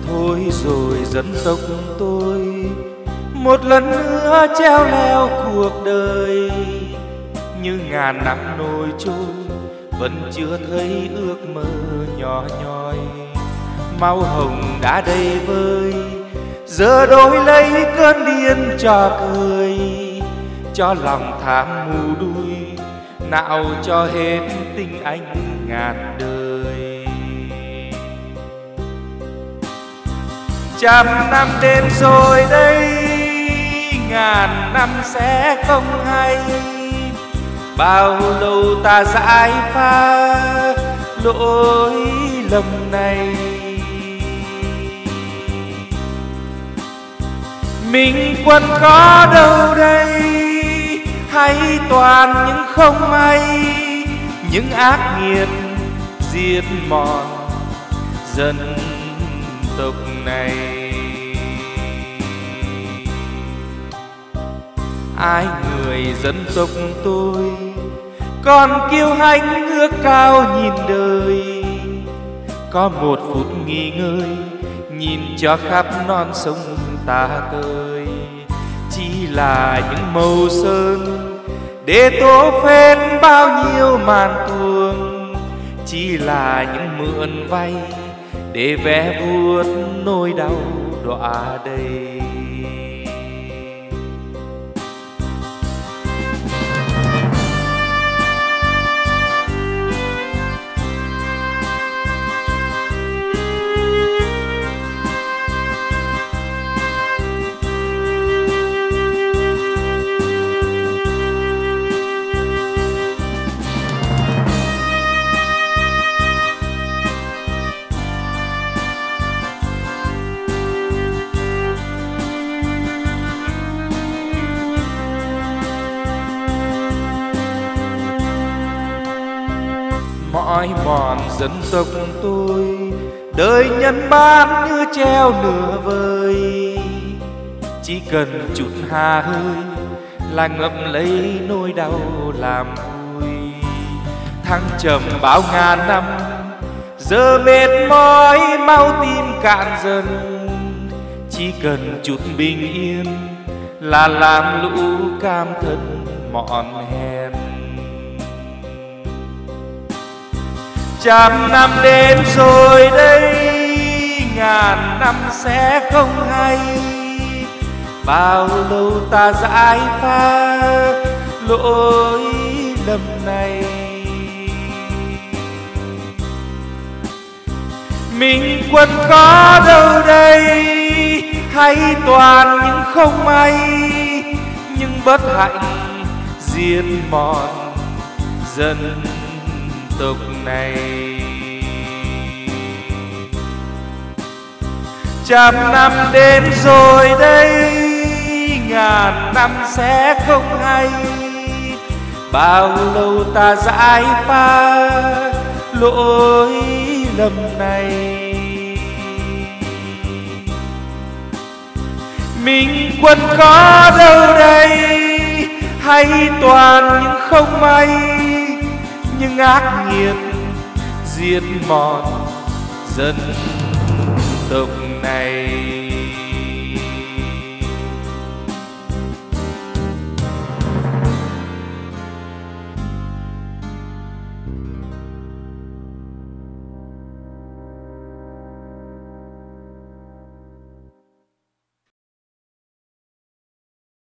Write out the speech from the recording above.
Thôi rồi dân tộc tôi một lần nữa treo leo cuộc đời, như ngàn năm nổi trôi vẫn chưa thấy ước mơ nhỏ nhoi. Máu hồng đã đầy vơi, giờ đổi lấy cơn điên trò cười, cho lòng tham mù đuôi, nào cho hết tình anh ngàn đời. Trăm năm đến rồi đây, ngàn năm sẽ không hay, bao lâu ta giải pha lỗi lầm này. Mình quân có đâu đây, hay toàn những không may, những ác nghiệt giết mòn dân tộc này. Ai người dân tộc tôi còn kiêu hãnh ước cao nhìn đời, có một phút nghỉ ngơi nhìn cho khắp non sông ta tơi. Chỉ là những màu sơn để tô phết bao nhiêu màn tuồng, chỉ là những mượn vay để vẽ vuốt nỗi đau đọa đầy. Mỏi mòn dân tộc tôi, đời nhân ban như treo nửa vời, chỉ cần chút hà hơi là ngậm lấy nỗi đau làm vui. Thăng trầm bao ngàn năm, giờ mệt mỏi mau tim cạn dần, chỉ cần chút bình yên là làm lũ cam thân mọn hèn. Trăm năm đến rồi đây, ngàn năm sẽ không hay, bao lâu ta giải pha lỗi lầm này. Mình quân có đâu đây, hay toàn những không may, nhưng bất hạnh giết mòn dân tộc này. Trăm năm đến rồi đây, ngàn năm sẽ không hay, bao lâu ta giải pha lỗi lầm này. Mình quân có đâu đây, hay toàn những không may, nhưng ác nghiệt giết mòn dân tộc này.